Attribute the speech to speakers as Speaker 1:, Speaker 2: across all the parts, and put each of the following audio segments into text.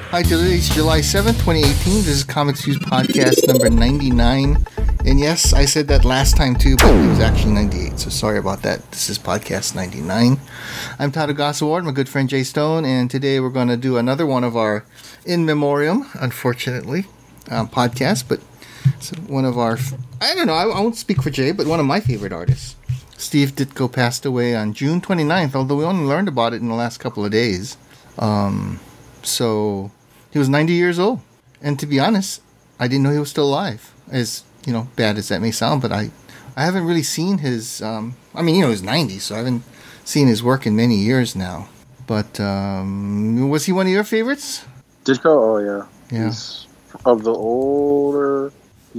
Speaker 1: Hi, today is July 7th, 2018. This is Comics Views Podcast number 99. And yes, I said that last time too, but it was actually 98, so sorry about that. This is Podcast 99. I'm Todd Award, my good friend Jay Stone, and today we're going to do another one of our in memoriam, unfortunately, podcast, but it's one of our, I don't know, I won't speak for Jay, but one of my favorite artists. Steve Ditko passed away on June 29th, although we only learned about it in the last couple of days. So he was 90 years old. And to be honest, I didn't know he was still alive. As, bad as that may sound, but I haven't really seen his, he was 90, so I haven't seen his work in many years now. But was he one of your favorites?
Speaker 2: Ditko? Oh, yeah.
Speaker 1: Yeah.
Speaker 2: He's of the older,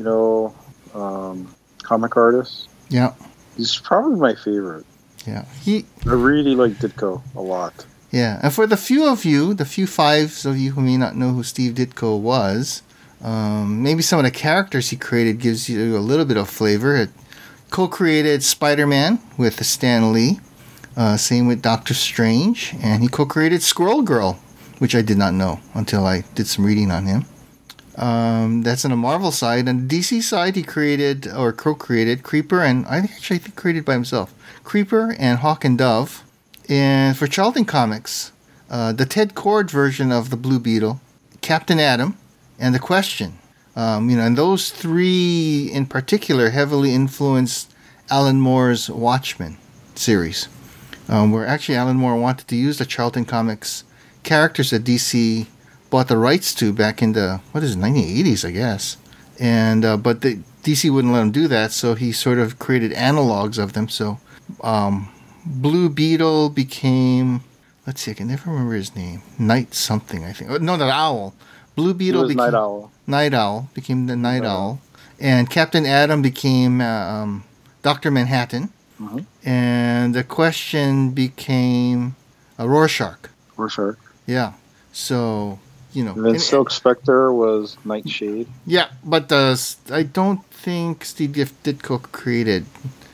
Speaker 2: comic artists.
Speaker 1: Yeah.
Speaker 2: He's probably my favorite.
Speaker 1: Yeah.
Speaker 2: I really like Ditko a lot.
Speaker 1: Yeah. And for the few fives of you who may not know who Steve Ditko was, maybe some of the characters he created gives you a little bit of flavor. It co-created Spider-Man with Stan Lee. Same with Doctor Strange. And he co-created Squirrel Girl, which I did not know until I did some reading on him. That's on the Marvel side. On the DC side, he created or co-created Creeper, and I think created by himself. Creeper and Hawk and Dove. And for Charlton Comics, the Ted Kord version of the Blue Beetle, Captain Atom, and The Question. And those three in particular heavily influenced Alan Moore's Watchmen series, where actually Alan Moore wanted to use the Charlton Comics characters that DC bought the rights to back in the 1980s, I guess. And but the DC wouldn't let him do that, so he sort of created analogs of them. So Blue Beetle became, let's see, I can never remember his name. Night something, I think. No, the Owl. Blue Beetle became
Speaker 2: Night Owl.
Speaker 1: Night Owl became the Night Owl, and Captain Atom became Dr. Manhattan, and The Question became Rorschach.
Speaker 2: Rorschach.
Speaker 1: Yeah. So,
Speaker 2: And then Silk Spectre was Nightshade.
Speaker 1: Yeah, but I don't think Steve Ditko created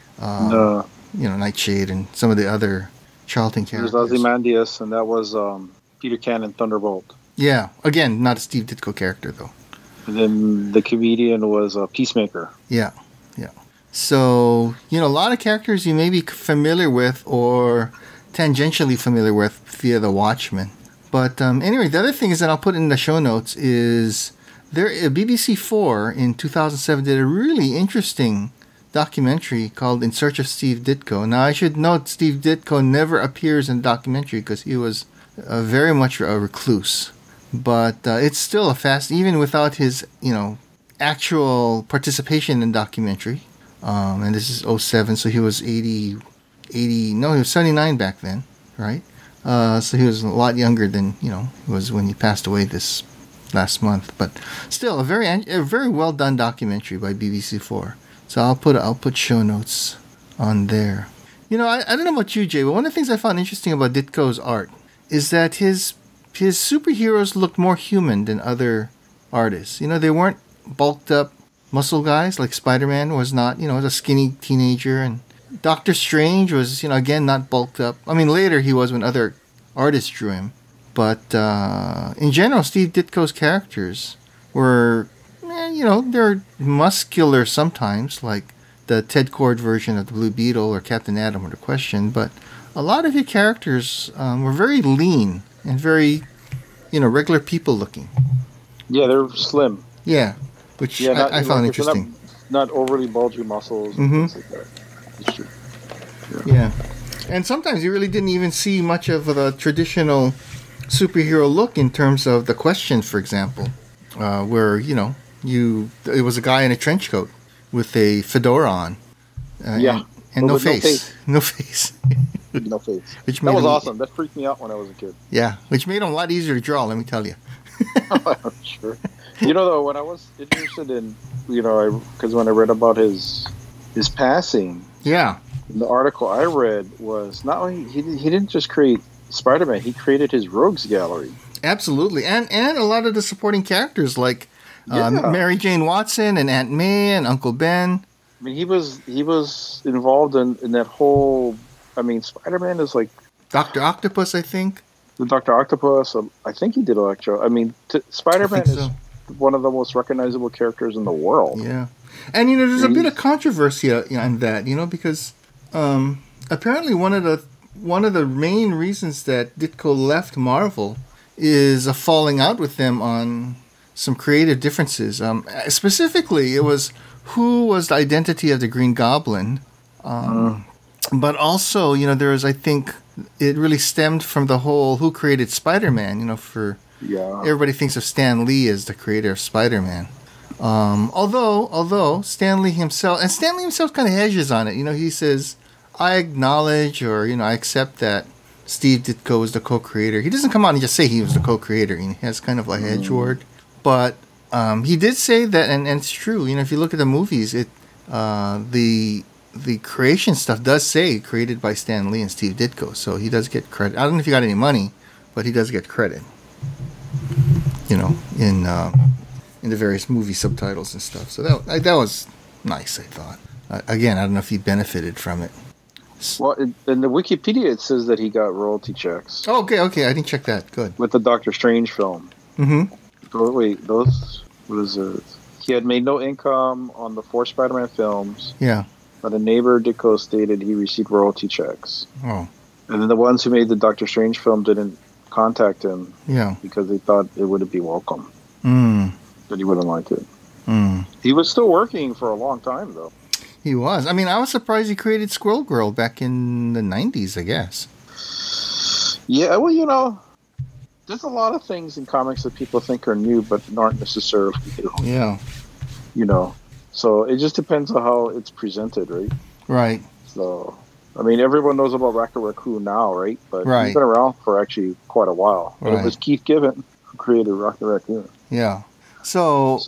Speaker 1: Nightshade and some of the other Charlton characters.
Speaker 2: There's Ozymandias, and that was Peter Cannon Thunderbolt.
Speaker 1: Yeah, again, not a Steve Ditko character, though.
Speaker 2: And then the comedian was Peacemaker.
Speaker 1: Yeah. So, a lot of characters you may be familiar with or tangentially familiar with via The Watchmen. But anyway, the other thing is that I'll put in the show notes is BBC4 in 2007 did a really interesting documentary called In Search of Steve Ditko. Now, I should note Steve Ditko never appears in the documentary because he was very much a recluse. But it's still even without his, actual participation in the documentary. And this is 07, so he was he was 79 back then, right? So he was a lot younger than, he was when he passed away this last month. But still, a very well done documentary by BBC4. So I'll put show notes on there. I don't know about you, Jay, but one of the things I found interesting about Ditko's art is that his superheroes looked more human than other artists. They weren't bulked up muscle guys like Spider-Man was not, was a skinny teenager, and Doctor Strange was, again, not bulked up. I mean, later he was when other artists drew him. But in general, Steve Ditko's characters were, they're muscular sometimes, like the Ted Kord version of the Blue Beetle or Captain Atom or The Question. But a lot of your characters were very lean and very, regular people looking.
Speaker 2: Yeah, they're slim.
Speaker 1: Yeah, which I found interesting.
Speaker 2: Not overly bulgy muscles and things like that. It's true.
Speaker 1: Yeah. And sometimes you really didn't even see much of the traditional superhero look in terms of The Question, for example, where, it was a guy in a trench coat with a fedora on. And no face. No face.
Speaker 2: No face.
Speaker 1: Which
Speaker 2: that was awesome. That freaked me out when I was a kid.
Speaker 1: Yeah, which made him a lot easier to draw, let me tell you.
Speaker 2: Sure. Though, when I was interested in, because when I read about his passing,
Speaker 1: yeah,
Speaker 2: the article I read was not only he didn't just create Spider-Man, he created his Rogues Gallery.
Speaker 1: Absolutely, and a lot of the supporting characters like Mary Jane Watson and Aunt May and Uncle Ben.
Speaker 2: I mean, he was involved in that whole. I mean, Spider-Man is like
Speaker 1: Dr. Octopus, I think.
Speaker 2: The Doctor Octopus. I think he did Electro. I mean, Spider-Man is one of the most recognizable characters in the world.
Speaker 1: Yeah, and there's a bit of controversy on that, because apparently one of the main reasons that Ditko left Marvel is a falling out with them on some creative differences. Specifically, it was who was the identity of the Green Goblin, but also there was, I think, it really stemmed from the whole who created Spider-Man. Everybody thinks of Stan Lee as the creator of Spider-Man. Although Stan Lee himself kind of hedges on it. He says, I acknowledge or I accept that Steve Ditko was the co-creator. He doesn't come out and just say he was the co-creator. He has kind of a hedge word. But he did say that, and it's true. If you look at the movies, the creation stuff does say created by Stan Lee and Steve Ditko. So he does get credit. I don't know if he got any money, but he does get credit. In the various movie subtitles and stuff. So that was nice, I thought. Again, I don't know if he benefited from it.
Speaker 2: Well, in the Wikipedia, it says that he got royalty checks.
Speaker 1: Oh, okay, I didn't check that. Good.
Speaker 2: With the Doctor Strange film.
Speaker 1: Mm-hmm.
Speaker 2: Oh, wait, what is it? He had made no income on the 4 Spider-Man films.
Speaker 1: Yeah.
Speaker 2: But a neighbor, Ditko, stated he received royalty checks.
Speaker 1: Oh.
Speaker 2: And then the ones who made the Doctor Strange film didn't contact him.
Speaker 1: Yeah.
Speaker 2: Because they thought it wouldn't be welcome. That he wouldn't like it. He was still working for a long time, though.
Speaker 1: He was. I mean, I was surprised he created Squirrel Girl back in the 90s, I guess.
Speaker 2: Yeah, well, there's a lot of things in comics that people think are new, but aren't necessarily new.
Speaker 1: Yeah.
Speaker 2: So it just depends on how it's presented, right?
Speaker 1: Right.
Speaker 2: So, I mean, everyone knows about Rocket Raccoon now, right? But
Speaker 1: he's
Speaker 2: been around for actually quite a while. Right. It was Keith Giffen who created Rocket Raccoon.
Speaker 1: Yeah. So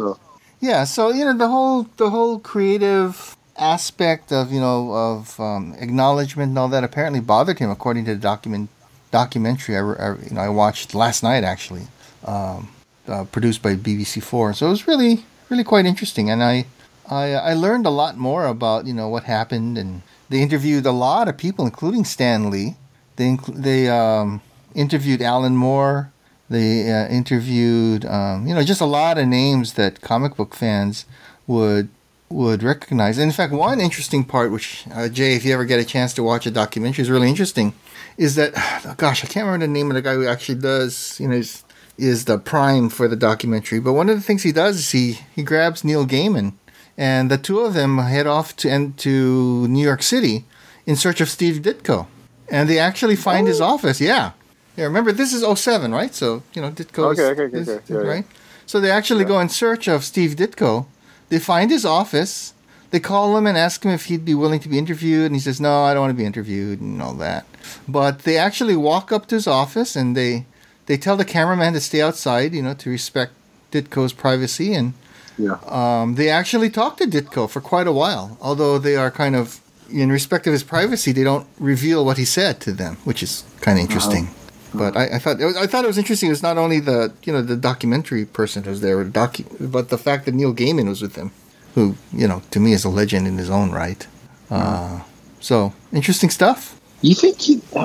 Speaker 1: the whole creative aspect of acknowledgement and all that apparently bothered him, according to the documentary I watched last night, actually, produced by BBC4. So it was really, really quite interesting, and I learned a lot more about what happened, and they interviewed a lot of people, including Stan Lee. They interviewed Alan Moore. They interviewed just a lot of names that comic book fans would recognize. And in fact, one interesting part, which Jay, if you ever get a chance to watch a documentary, is really interesting, is that I can't remember the name of the guy who actually does is the prime for the documentary. But one of the things he does is he grabs Neil Gaiman, and the two of them head off to New York City in search of Steve Ditko, and they actually find his office. Yeah, remember this is 2007, right? So Ditko. Okay. Right. So they actually go in search of Steve Ditko. They find his office. They call him and ask him if he'd be willing to be interviewed, and he says, "No, I don't want to be interviewed," and all that. But they actually walk up to his office, and they tell the cameraman to stay outside, to respect Ditko's privacy, and they actually talk to Ditko for quite a while. Although they are kind of, in respect of his privacy, they don't reveal what he said to them, which is kind of interesting. But I thought it was interesting. It was not only the documentary person who was there, but the fact that Neil Gaiman was with them, who to me is a legend in his own right. So interesting stuff.
Speaker 2: You think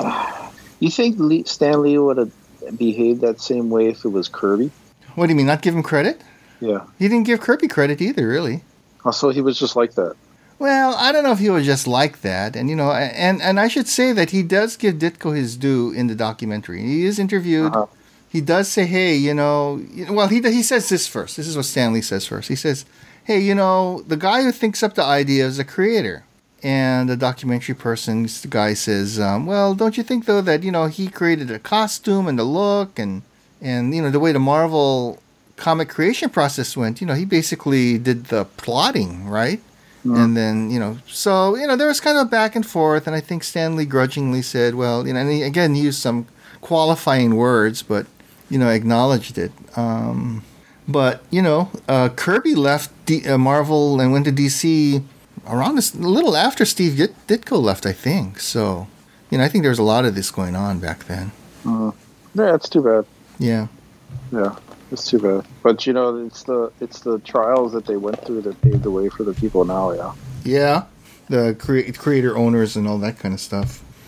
Speaker 2: Stan Lee would have behaved that same way if it was Kirby?
Speaker 1: What do you mean, not give him credit?
Speaker 2: Yeah,
Speaker 1: he didn't give Kirby credit either, really.
Speaker 2: Oh, so he was just like that.
Speaker 1: Well, I don't know if he was just like that, and and I should say that he does give Ditko his due in the documentary. He is interviewed. He does say, "Hey, well, he says this first. This is what Stan Lee says first. He says, "Hey, the guy who thinks up the idea is a creator." And the documentary person, the guy says, "Well, don't you think though that he created the costume and the look and the way the Marvel comic creation process went? He basically did the plotting, right?" And then, so, there was kind of a back and forth, and I think Stan Lee grudgingly said, well, and he, again, used some qualifying words, but, acknowledged it. But, Kirby left Marvel and went to DC around a little after Steve Ditko left, I think. So, I think there was a lot of this going on back then.
Speaker 2: Yeah, it's too bad.
Speaker 1: Yeah.
Speaker 2: Yeah. It's too bad, but it's the trials that they went through that paved the way for the people now. Yeah,
Speaker 1: the creator owners and all that kind of stuff.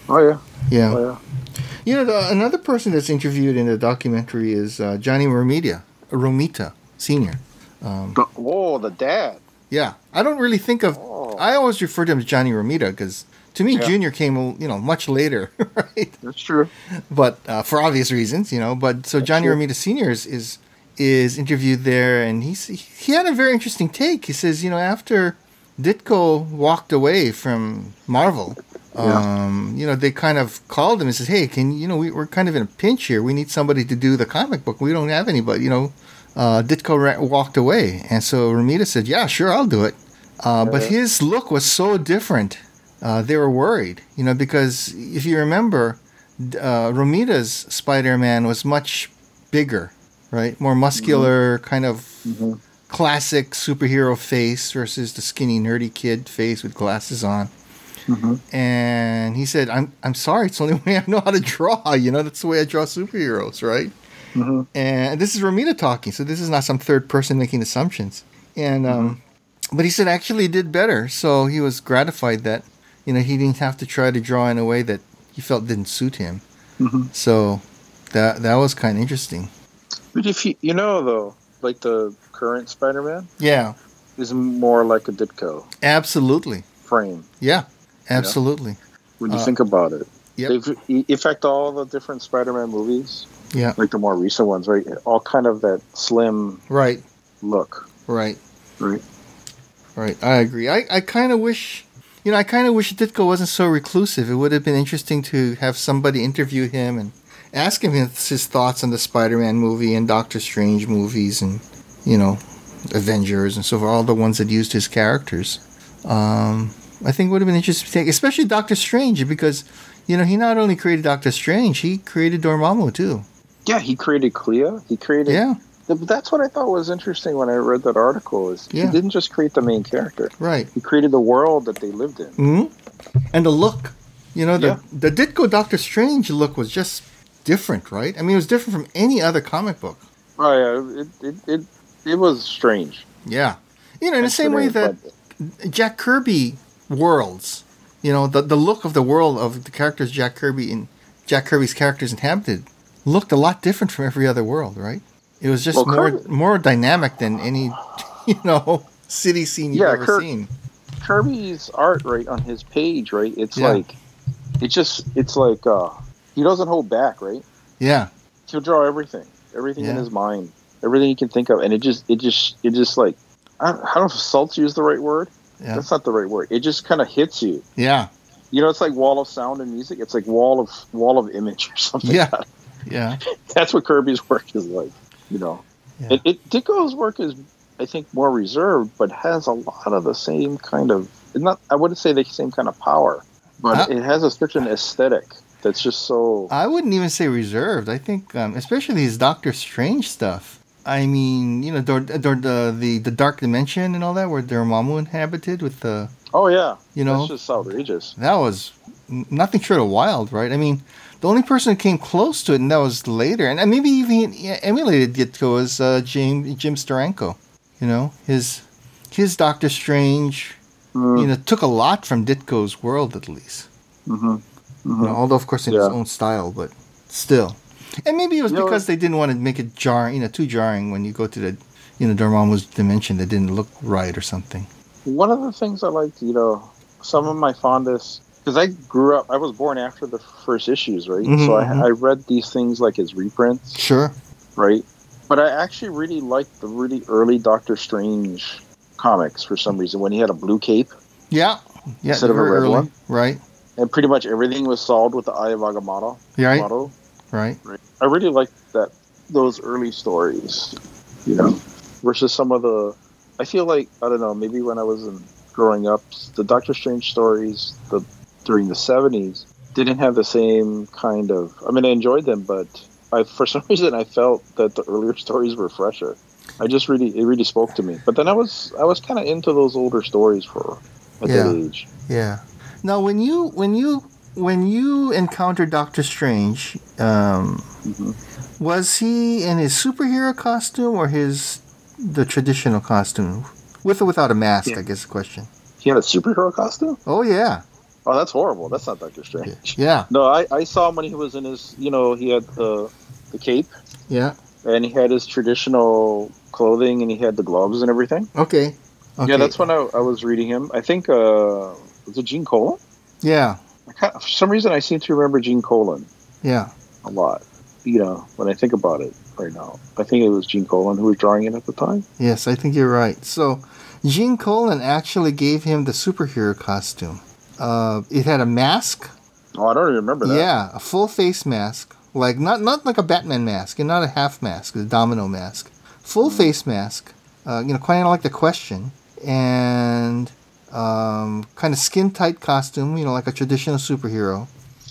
Speaker 2: Oh yeah.
Speaker 1: Yeah.
Speaker 2: Oh yeah.
Speaker 1: You know, another person that's interviewed in the documentary is Johnny Romita Sr.
Speaker 2: The dad.
Speaker 1: Yeah. I don't really think of...
Speaker 2: Oh.
Speaker 1: I always refer to him as Johnny Romita because to me, Junior came, much later, right?
Speaker 2: That's true.
Speaker 1: But for obvious reasons, But so Johnny Romita Sr. is interviewed there, and he had a very interesting take. He says, after Ditko walked away from Marvel, they kind of called him and says, "Hey, we're kind of in a pinch here. We need somebody to do the comic book. We don't have anybody." Ditko walked away, and so Romita said, "Yeah, sure, I'll do it." But his look was so different. They were worried, because if you remember, Romita's Spider-Man was much bigger, right? More muscular, kind of classic superhero face versus the skinny, nerdy kid face with glasses on. And he said, I'm sorry, it's the only way I know how to draw. That's the way I draw superheroes, right? And this is Romita talking, so this is not some third person making assumptions. And but he said actually he did better, so he was gratified that he didn't have to try to draw in a way that he felt didn't suit him. So that was kind of interesting.
Speaker 2: But if though, like the current Spider-Man, is more like a Ditko.
Speaker 1: Absolutely.
Speaker 2: Frame.
Speaker 1: Yeah, absolutely.
Speaker 2: When you think about it,
Speaker 1: yep.
Speaker 2: In fact, all the different Spider-Man movies, like the more recent ones, right, all kind of that slim, look. Right.
Speaker 1: I agree. I kind of wish. I kind of wish Ditko wasn't so reclusive. It would have been interesting to have somebody interview him and ask him his thoughts on the Spider-Man movie and Doctor Strange movies and, Avengers and so forth, all the ones that used his characters. I think it would have been interesting, especially Doctor Strange, because, he not only created Doctor Strange, he created Dormammu, too.
Speaker 2: Yeah, he created Clea. He created...
Speaker 1: Yeah.
Speaker 2: That's what I thought was interesting when I read that article. Is he didn't just create the main character,
Speaker 1: right?
Speaker 2: He created the world that they lived in,
Speaker 1: and the look. The Ditko Doctor Strange look was just different, right? I mean, it was different from any other comic book.
Speaker 2: Oh yeah, it was strange.
Speaker 1: Yeah, in the same way that Jack Kirby worlds, the look of the world of the characters Jack Kirby's characters inhabited looked a lot different from every other world, right? It was just more dynamic than any, city scene you've ever seen.
Speaker 2: Kirby's art, right, on his page, right, it's like he doesn't hold back, right?
Speaker 1: Yeah.
Speaker 2: He'll draw everything in his mind, everything he can think of, and it just like, I don't know if assaults you is the right word. Yeah. That's not the right word. It just kind of hits you.
Speaker 1: Yeah.
Speaker 2: It's like wall of sound and music. It's like wall of image or something.
Speaker 1: Yeah. Yeah.
Speaker 2: That's what Kirby's work is like. Ditko's work is, I think, more reserved, but has a lot of the same kind of, I wouldn't say the same kind of power, but it has a certain aesthetic that's just so...
Speaker 1: I wouldn't even say reserved. I think, especially his Doctor Strange stuff. I mean, the Dark Dimension and all that, where Dormammu inhabited with the...
Speaker 2: Oh, yeah. That's just outrageous.
Speaker 1: That was nothing short of wild, right? I mean... The only person who came close to it, and that was later, and maybe even emulated Ditko, was Jim Steranko. His Doctor Strange, took a lot from Ditko's world, at least. Although, of course, in his own style, but still. And maybe it was because they didn't want to make it too jarring when you go to the, Dormammu's dimension that didn't look right or something.
Speaker 2: One of the things I liked, some of my fondest... Because I was born after the first issues, right? So I read these things like as reprints.
Speaker 1: Sure.
Speaker 2: Right? But I actually really liked the really early Doctor Strange comics for some reason, when he had a blue cape.
Speaker 1: Yeah.
Speaker 2: Instead of a red one.
Speaker 1: Right.
Speaker 2: And pretty much everything was solved with the Eye of Agamotto.
Speaker 1: Right.
Speaker 2: I really liked those early stories, versus some of the... I feel like, I don't know, maybe when I was growing up, the Doctor Strange stories, during the 70s, didn't have the same kind of... I mean, I enjoyed them, but for some reason I felt that the earlier stories were fresher. It really spoke to me. But then I was kind of into those older stories at that age.
Speaker 1: Yeah. Now, when you encountered Doctor Strange, was he in his superhero costume or the traditional costume, with or without a mask? I guess the question.
Speaker 2: He had a superhero costume?
Speaker 1: Oh yeah.
Speaker 2: Oh, that's horrible. That's not Doctor Strange.
Speaker 1: Yeah.
Speaker 2: No, I saw him when he was in his. He had the cape,
Speaker 1: Yeah.
Speaker 2: and he had his traditional clothing, and he had the gloves and everything.
Speaker 1: Okay.
Speaker 2: Yeah, that's when I was reading him. I think was it Gene Colan?
Speaker 1: Yeah.
Speaker 2: For some reason, I seem to remember Gene Colan
Speaker 1: Yeah.
Speaker 2: a lot. When I think about it right now, I think it was Gene Colan who was drawing it at the time.
Speaker 1: Yes, I think you're right. So, Gene Colan actually gave him the superhero costume. It had a mask.
Speaker 2: Oh, I don't even remember that.
Speaker 1: Yeah, a full face mask. Like, not like a Batman mask, and not a half mask, a domino mask. Full face mask. Kind of like the Question. And kind of skin tight costume, like a traditional superhero.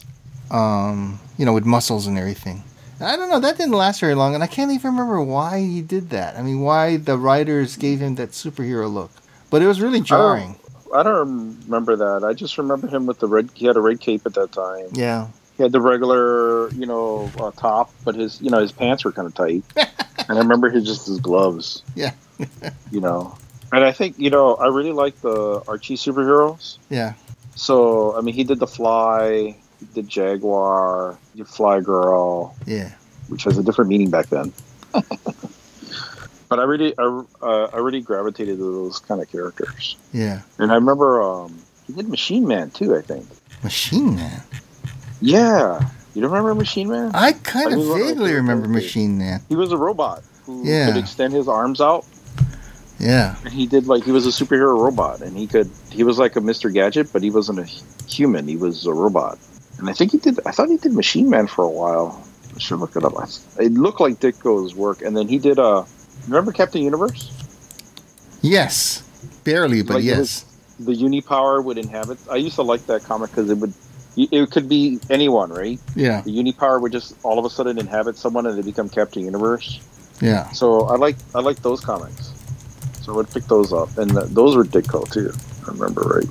Speaker 1: With muscles and everything. I don't know, that didn't last very long, and I can't even remember why he did that. I mean, why the writers gave him that superhero look. But it was really jarring.
Speaker 2: I don't remember that. I just remember him with he had a red cape at that time.
Speaker 1: Yeah.
Speaker 2: He had the regular, top, but his pants were kind of tight. And I remember his gloves.
Speaker 1: Yeah.
Speaker 2: And I think, I really like the Archie superheroes.
Speaker 1: Yeah.
Speaker 2: So, I mean, he did the Fly, he did Jaguar, he did Fly Girl.
Speaker 1: Yeah.
Speaker 2: Which has a different meaning back then. But I really gravitated to those kind of characters.
Speaker 1: Yeah.
Speaker 2: And I remember he did Machine Man too, I think.
Speaker 1: Machine Man?
Speaker 2: Yeah. You don't remember Machine Man?
Speaker 1: I kind of vaguely remember Machine Man.
Speaker 2: He was a robot who could extend his arms out.
Speaker 1: Yeah.
Speaker 2: And he was a superhero robot, and he was like a Mr. Gadget, but he wasn't a human, he was a robot. And I thought he did Machine Man for a while. I should look it up. It looked like Ditko's work. And then he did remember Captain Universe?
Speaker 1: Yes. Barely, but yes.
Speaker 2: The Unipower would inhabit. I used to like that comic because it could be anyone, right?
Speaker 1: Yeah.
Speaker 2: The Unipower would just all of a sudden inhabit someone and they become Captain Universe.
Speaker 1: Yeah.
Speaker 2: So I like those comics. So I would pick those up, and those were Ditko too. I remember right.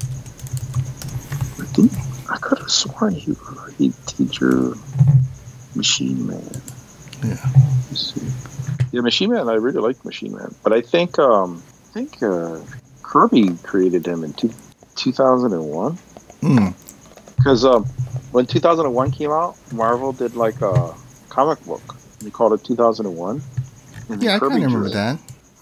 Speaker 2: I could have sworn he teacher Machine Man.
Speaker 1: Yeah.
Speaker 2: Let's see. Yeah, Machine Man. I really liked Machine Man, but I think Kirby created him in 2001. Because when 2001 came out, Marvel did like a comic book. They called it 2001.
Speaker 1: Yeah, I kind of remember that.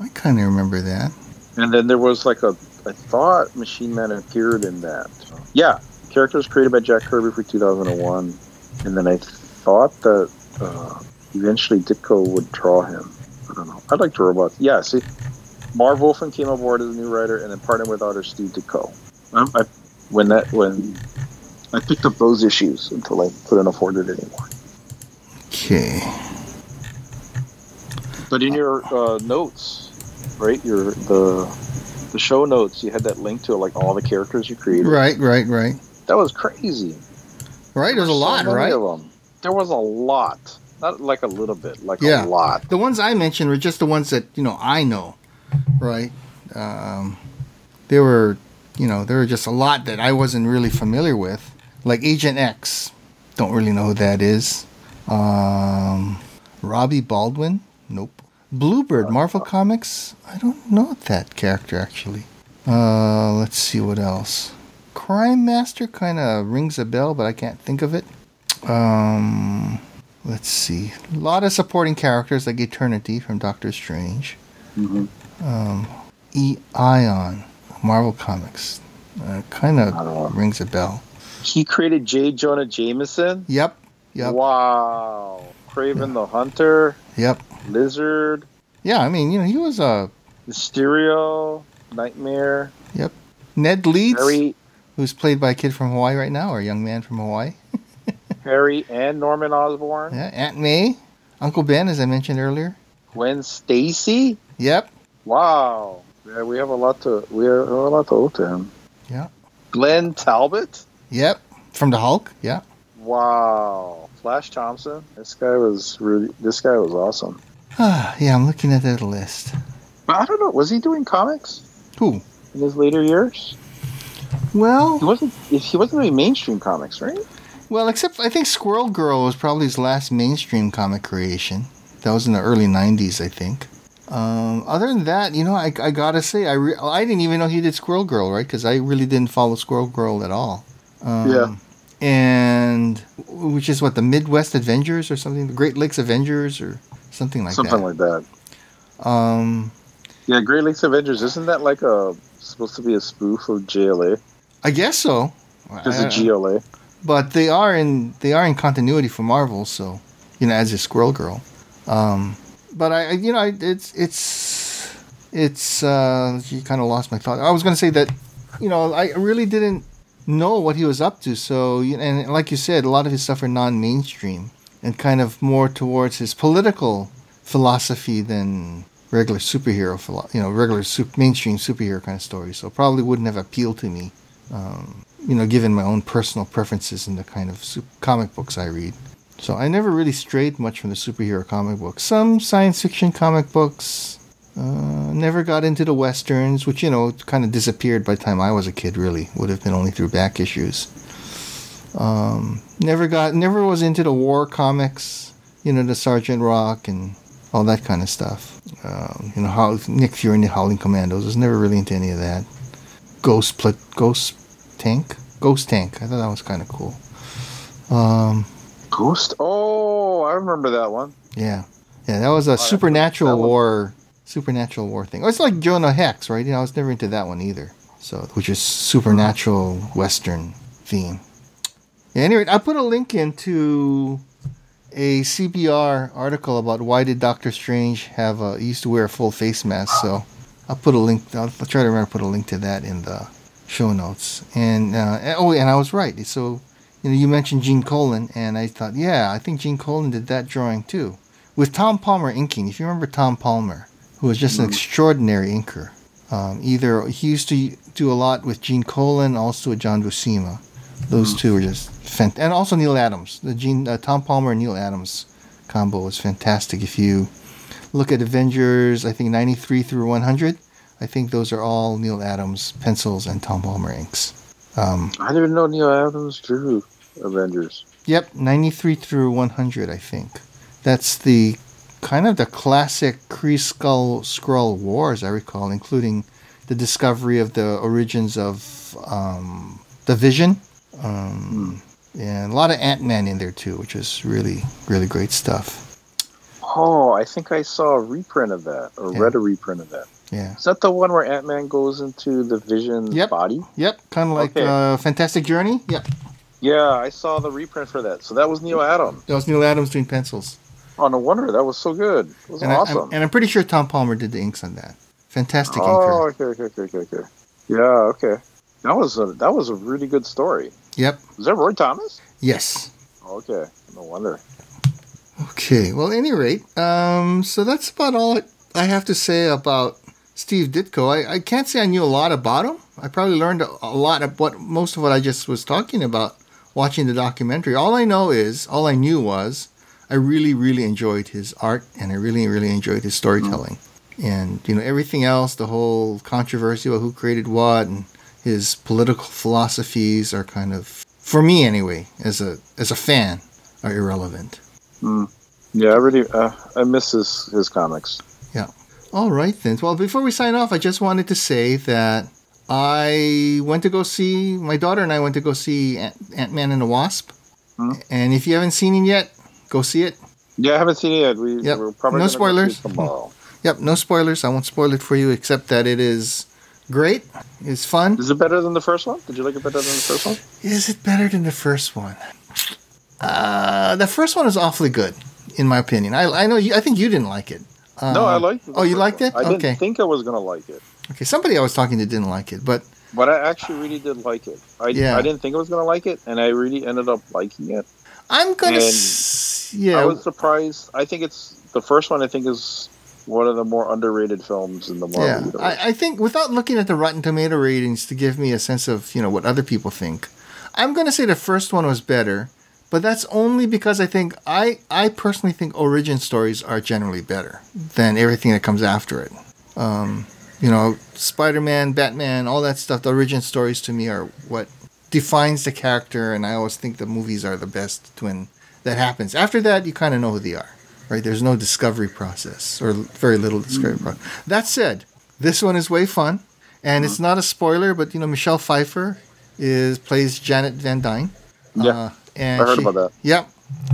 Speaker 2: And then there was I thought Machine Man appeared in that. Yeah, characters created by Jack Kirby for 2001. And then I thought that eventually Ditko would draw him. I don't know. I liked the robots. Yeah, see, Marv Wolfman came aboard as a new writer and then partnered with artist Steve Ditko. When I picked up those issues until I couldn't afford it anymore.
Speaker 1: Okay.
Speaker 2: But in your notes, right? The show notes, you had that link to all the characters you created.
Speaker 1: Right.
Speaker 2: That was crazy.
Speaker 1: Right, there's a lot, right?
Speaker 2: Of them. There was a lot, not like a little bit, a lot.
Speaker 1: The ones I mentioned were just the ones that I know, right? There were just a lot that I wasn't really familiar with, like Agent X. Don't really know who that is. Robbie Baldwin. Nope. Bluebird, Marvel Comics. I don't know that character, actually. Let's see what else. Crime Master kind of rings a bell, but I can't think of it. Let's see. A lot of supporting characters like Eternity from Doctor Strange. Ion, Marvel Comics. Kind of rings a bell.
Speaker 2: He created J. Jonah Jameson?
Speaker 1: Yep.
Speaker 2: Wow. Kraven the Hunter.
Speaker 1: Yep.
Speaker 2: Lizard.
Speaker 1: Yeah, I mean, he was a...
Speaker 2: Mysterio. Nightmare.
Speaker 1: Yep. Ned Leeds, who's played by a kid from Hawaii right now, or a young man from Hawaii.
Speaker 2: Harry and Norman Osborn.
Speaker 1: Yeah, Aunt May. Uncle Ben, as I mentioned earlier.
Speaker 2: Gwen Stacy.
Speaker 1: Yep.
Speaker 2: Wow. Yeah, we have a lot to owe to him.
Speaker 1: Yeah.
Speaker 2: Glenn Talbot.
Speaker 1: Yep. From the Hulk. Yeah.
Speaker 2: Wow. Flash Thompson. This guy was awesome.
Speaker 1: Yeah, I'm looking at that list.
Speaker 2: But I don't know. Was he doing comics?
Speaker 1: Who?
Speaker 2: In his later years?
Speaker 1: Well,
Speaker 2: he wasn't doing mainstream comics, right?
Speaker 1: Well, except I think Squirrel Girl was probably his last mainstream comic creation. That was in the early 90s, I think. Other than that, I gotta say, I didn't even know he did Squirrel Girl, right? Because I really didn't follow Squirrel Girl at all.
Speaker 2: Yeah.
Speaker 1: And which is what, the Midwest Avengers or something, the Great Lakes Avengers or something like
Speaker 2: Something
Speaker 1: that.
Speaker 2: like that.
Speaker 1: Um,
Speaker 2: Yeah, Great Lakes Avengers. Isn't that like supposed to be a spoof of JLA?
Speaker 1: I guess so.
Speaker 2: Just a GLA.
Speaker 1: But they are in continuity for Marvel, so as a Squirrel Girl. But you kind of lost my thought. I was going to say that I really didn't know what he was up to. So and like you said, a lot of his stuff are non-mainstream and kind of more towards his political philosophy than regular superhero, mainstream superhero kind of stories. So probably wouldn't have appealed to me. Given my own personal preferences in the kind of comic books I read. So I never really strayed much from the superhero comic books. Some science fiction comic books. Never got into the westerns, which, kind of disappeared by the time I was a kid, really. Would have been only through back issues. Never was into the war comics, the Sergeant Rock and all that kind of stuff. How Nick Fury and the Howling Commandos. I was never really into any of that. Ghost Tank. I thought that was kind of cool.
Speaker 2: Ghost? Oh, I remember that one.
Speaker 1: Yeah, that was a supernatural war thing. Oh, it's like Jonah Hex, right? I was never into that one either. So, which is supernatural Western theme. Yeah, anyway, I put a link into a CBR article about why did Doctor Strange he used to wear a full face mask. So, I'll put a link. I'll try to remember to put a link to that in the show notes. And and I was right. So, you mentioned Gene Colan, and I thought, I think Gene Colan did that drawing too, with Tom Palmer inking. If you remember Tom Palmer, who was just an extraordinary inker. He used to do a lot with Gene Colan, also with John Buscema. Those two were just fantastic. And also Neil Adams. The Tom Palmer and Neil Adams combo was fantastic. If you look at Avengers, I think 93 through 100, I think those are all Neil Adams pencils and Tom Palmer inks.
Speaker 2: I didn't even know Neil Adams drew Avengers.
Speaker 1: Yep, 93 through 100, I think. That's the kind of the classic Kree-Skrull War, as I recall, including the discovery of the origins of the Vision. And a lot of Ant-Man in there, too, which is really, really great stuff.
Speaker 2: Oh, I think I saw a reprint of that, or read a reprint of that.
Speaker 1: Yeah.
Speaker 2: Is that the one where Ant-Man goes into the Vision body?
Speaker 1: Yep, kind of like Fantastic Journey. Yep.
Speaker 2: Yeah, I saw the reprint for that. So that was Neil Adams.
Speaker 1: That was Neil Adams doing pencils.
Speaker 2: Oh, no wonder. That was so good. It was awesome.
Speaker 1: I'm pretty sure Tom Palmer did the inks on that. Fantastic
Speaker 2: inker.
Speaker 1: inker.
Speaker 2: Okay. Yeah, okay. That was a really good story.
Speaker 1: Yep.
Speaker 2: Was that Roy Thomas?
Speaker 1: Yes.
Speaker 2: Okay. No wonder.
Speaker 1: Okay. Well, at any rate, so that's about all I have to say about Steve Ditko. I can't say I knew a lot about him. I probably learned a lot of most of what I just was talking about watching the documentary. All I knew was I really, really enjoyed his art and I really, really enjoyed his storytelling. And, everything else, the whole controversy about who created what and his political philosophies are kind of, for me anyway, as a fan, are irrelevant.
Speaker 2: Yeah, I miss his comics.
Speaker 1: Yeah. All right, then. Well, before we sign off, I just wanted to say that my daughter and I went to go see Ant-Man and the Wasp. And if you haven't seen it yet, go see it.
Speaker 2: Yeah, I haven't seen it yet. We're probably
Speaker 1: no spoilers.
Speaker 2: Tomorrow.
Speaker 1: Yep, no spoilers. I won't spoil it for you, except that it is great. It's fun.
Speaker 2: Is it better than the first one? Did you like it better than the first one?
Speaker 1: Is it better than the first one? The first one is awfully good, in my opinion. I know you. I think you didn't like it.
Speaker 2: No, I liked it.
Speaker 1: Oh, you liked it?
Speaker 2: I didn't think I was going to like it.
Speaker 1: Okay, somebody I was talking to didn't like it, but
Speaker 2: I actually really did like it. I didn't think I was going to like it, and I really ended up liking it.
Speaker 1: I'm going to...
Speaker 2: I was surprised. I think the first one, I think, is one of the more underrated films in the Marvel universe.
Speaker 1: I think, without looking at the Rotten Tomato ratings to give me a sense of, what other people think, I'm going to say the first one was better, but that's only because I personally think origin stories are generally better than everything that comes after it. Spider-Man, Batman, all that stuff, the origin stories to me are what defines the character, and I always think the movies are the best when that happens. After that, you kind of know who they are, right? There's no discovery process, or very little discovery process. That said, this one is way fun, and it's not a spoiler, but, Michelle Pfeiffer plays Janet Van Dyne.
Speaker 2: Yeah,
Speaker 1: And
Speaker 2: I heard about that.
Speaker 1: Yep.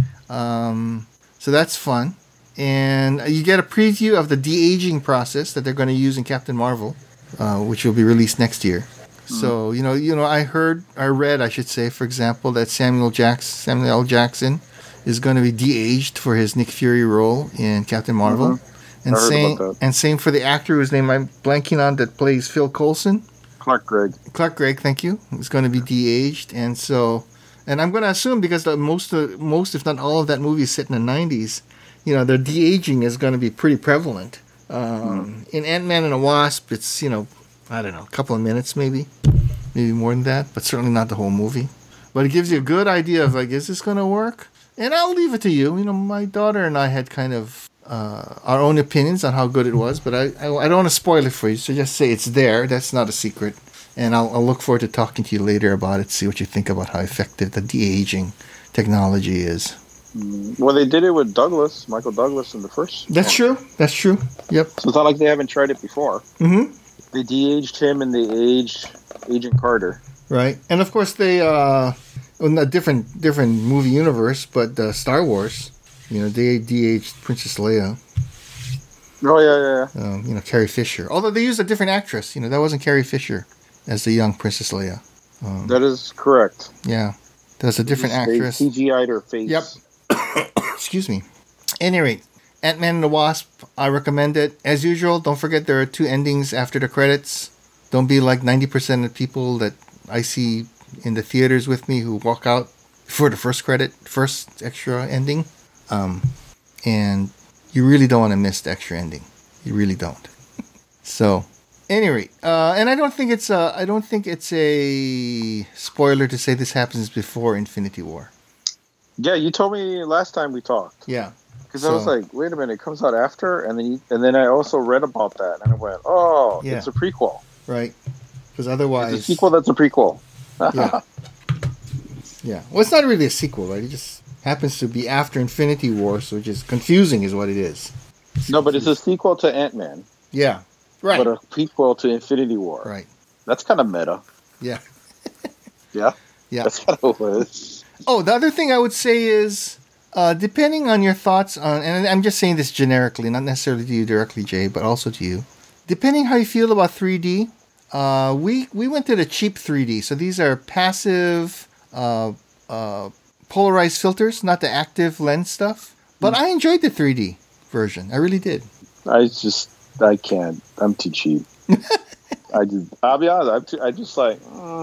Speaker 1: So that's fun. And you get a preview of the de-aging process that they're going to use in Captain Marvel, which will be released next year. So I read, I should say, for example, that Samuel L. Jackson is going to be de-aged for his Nick Fury role in Captain Marvel,
Speaker 2: I heard about that.
Speaker 1: and same for the actor whose name I'm blanking on that plays Phil Coulson.
Speaker 2: Clark Gregg,
Speaker 1: thank you. Is going to be de-aged, and I'm going to assume because most, if not all, of that movie is set in the 90s. The de-aging is going to be pretty prevalent. In Ant-Man and the Wasp, it's, I don't know, a couple of minutes maybe more than that, but certainly not the whole movie. But it gives you a good idea of, like, is this going to work? And I'll leave it to you. My daughter and I had kind of our own opinions on how good it was, but I don't want to spoil it for you, so just say it's there. That's not a secret. And I'll look forward to talking to you later about it, see what you think about how effective the de-aging technology is.
Speaker 2: Well, they did it with Michael Douglas in the first.
Speaker 1: That's true. Yep.
Speaker 2: So it's not like they haven't tried it before.
Speaker 1: Mm-hmm.
Speaker 2: They de-aged him and they aged Agent Carter.
Speaker 1: Right. And of course they, a different movie universe, but Star Wars, they de-aged Princess Leia.
Speaker 2: Oh, yeah.
Speaker 1: Carrie Fisher. Although they used a different actress. That wasn't Carrie Fisher as the young Princess Leia.
Speaker 2: That is correct.
Speaker 1: Yeah. That was a different actress.
Speaker 2: They CGI'd her face.
Speaker 1: Yep. Excuse me. At any rate, Ant-Man and the Wasp, I recommend it. As usual, don't forget there are 2 endings after the credits. Don't be like 90% of people that I see in the theaters with me who walk out for the first extra ending. And you really don't want to miss the extra ending. You really don't. So, any rate, and I don't think it's a spoiler to say this happens before Infinity War.
Speaker 2: Yeah, you told me last time we talked.
Speaker 1: Yeah.
Speaker 2: Because I was like, wait a minute, it comes out after? And then I also read about that, and I went, oh,
Speaker 1: yeah.
Speaker 2: It's a prequel.
Speaker 1: Right. Because otherwise...
Speaker 2: It's a sequel that's a prequel.
Speaker 1: Yeah. Yeah. Well, it's not really a sequel, right? It just happens to be after Infinity War, so just confusing is what it is.
Speaker 2: No, but it's a sequel to Ant-Man.
Speaker 1: Yeah. Right.
Speaker 2: But a prequel to Infinity War.
Speaker 1: Right.
Speaker 2: That's kind of meta.
Speaker 1: Yeah.
Speaker 2: Yeah?
Speaker 1: Yeah.
Speaker 2: That's kind of what it is.
Speaker 1: Oh, the other thing I would say is, depending on your thoughts on, and I'm just saying this generically, not necessarily to you directly, Jay, but also to you. Depending how you feel about 3D, we went to the cheap 3D. So these are passive, polarized filters, not the active lens stuff. But I enjoyed the 3D version. I really did.
Speaker 2: I can't. I'm too cheap. I'll be honest. I just like,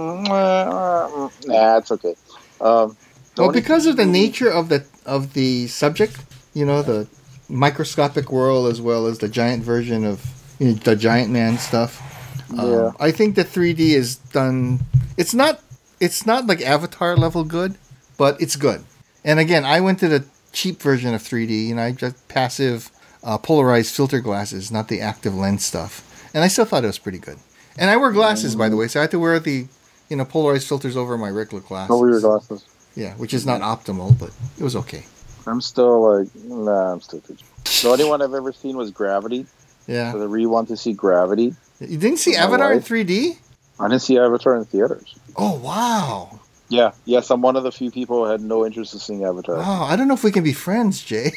Speaker 2: nah, it's okay.
Speaker 1: Well, because of the nature of the subject, the microscopic world as well as the giant version of the Giant Man stuff.
Speaker 2: Yeah.
Speaker 1: I think the 3D is done. It's not like Avatar level good, but it's good. And again, I went to the cheap version of 3D. I just passive polarized filter glasses, not the active lens stuff. And I still thought it was pretty good. And I wear glasses, by the way, so I had to wear the polarized filters over my regular glasses.
Speaker 2: Over your glasses.
Speaker 1: Yeah, which is not optimal, but it was okay.
Speaker 2: I'm still like, nah, I'm still too cheap. The only one I've ever seen was Gravity.
Speaker 1: Yeah.
Speaker 2: So I really want to see Gravity.
Speaker 1: You didn't see Avatar in 3D?
Speaker 2: I didn't see Avatar in theaters.
Speaker 1: Oh, wow.
Speaker 2: Yeah. Yes, I'm one of the few people who had no interest in seeing Avatar.
Speaker 1: Wow, I don't know if we can be friends, Jay.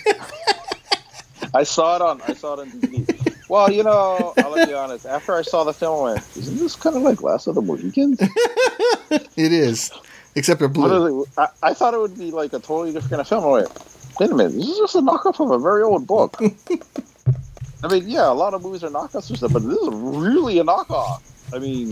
Speaker 2: I saw it on DVD. Well, I'll be honest. After I saw the film, I went, isn't this kind of like Last of the Mohicans?
Speaker 1: It is. Except they're blue.
Speaker 2: I thought it would be like a totally different kind of film. I went, wait a minute, this is just a knockoff of a very old book. I mean, yeah, a lot of movies are knockoffs or stuff, but this is really a knockoff. I mean,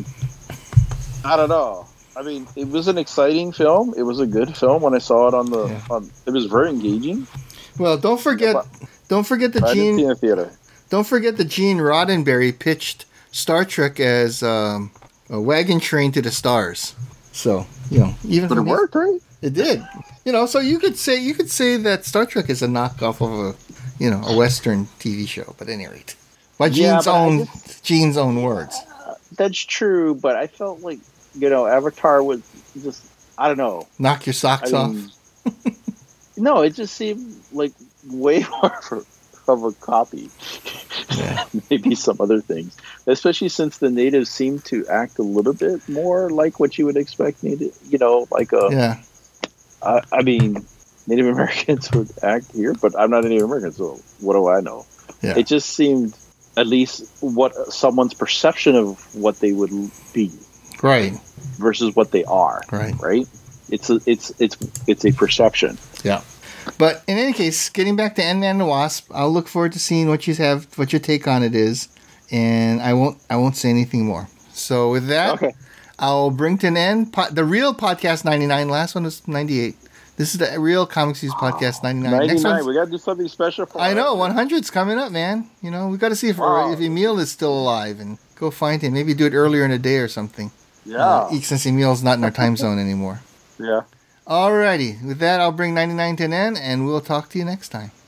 Speaker 2: I don't know. I mean, it was an exciting film. It was a good film when I saw it it was very engaging.
Speaker 1: Well, don't forget the Gene.
Speaker 2: In the theater.
Speaker 1: Don't forget that Gene Roddenberry pitched Star Trek as a wagon train to the stars. So even
Speaker 2: but it worked, right?
Speaker 1: It did. So you could say that Star Trek is a knockoff of a Western TV show. But at any rate, by Gene's own words.
Speaker 2: That's true, but I felt like Avatar was just, I don't know,
Speaker 1: knock your socks off.
Speaker 2: No, it just seemed like way more of a copy.
Speaker 1: Yeah.
Speaker 2: maybe some other things, especially since the natives seem to act a little bit more like what you would expect native, like a,
Speaker 1: Yeah.
Speaker 2: I mean, Native Americans would act here, but I'm not a Native American, so what do I know?
Speaker 1: Yeah.
Speaker 2: It just seemed, at least what someone's perception of what they would be
Speaker 1: Right.
Speaker 2: versus what they are.
Speaker 1: Right.
Speaker 2: It's a perception.
Speaker 1: Yeah. But in any case, getting back to Ant-Man and the Wasp, I'll look forward to seeing what your take on it is, and I won't say anything more. So with that,
Speaker 2: Okay.
Speaker 1: I'll bring to an end the real podcast 99. Last one was 98. This is the real Comics News podcast 99.
Speaker 2: 99. We got to do something special for
Speaker 1: I know,
Speaker 2: it.
Speaker 1: 100's coming up, man. We got to see if
Speaker 2: Wow.
Speaker 1: Emil is still alive and go find him. Maybe do it earlier in the day or something.
Speaker 2: Yeah.
Speaker 1: Since Emil's not in our time zone anymore.
Speaker 2: Yeah.
Speaker 1: Alrighty. With that, I'll bring 99 to an end, and we'll talk to you next time.